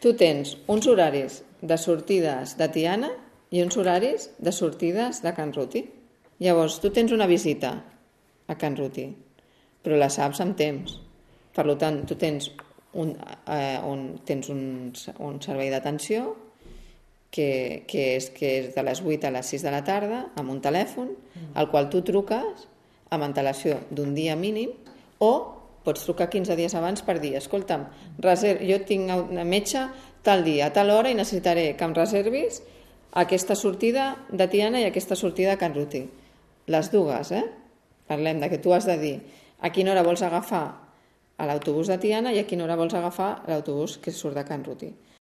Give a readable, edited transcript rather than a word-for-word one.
Tu tens uns horaris de sortides de Tiana i uns horaris de sortides de Can Ruti. Llavors, tu tens una visita a Can Ruti, però la saps amb temps. Per tant, tu tens un servei d'atenció que és de les 8 a les 6 de la tarda amb un telèfon al qual tu truques amb antelació d'un dia mínim o pots trucar 15 dies abans per dir, escolta'm, jo tinc una metge tal dia, a tal hora i necessitaré que em reservis aquesta sortida de Tiana i aquesta sortida de Can Ruti. Les dues, Parlem de que tu has de dir a quina hora vols agafar a l'autobús de Tiana i a quina hora vols agafar l'autobús que surt de Can Ruti.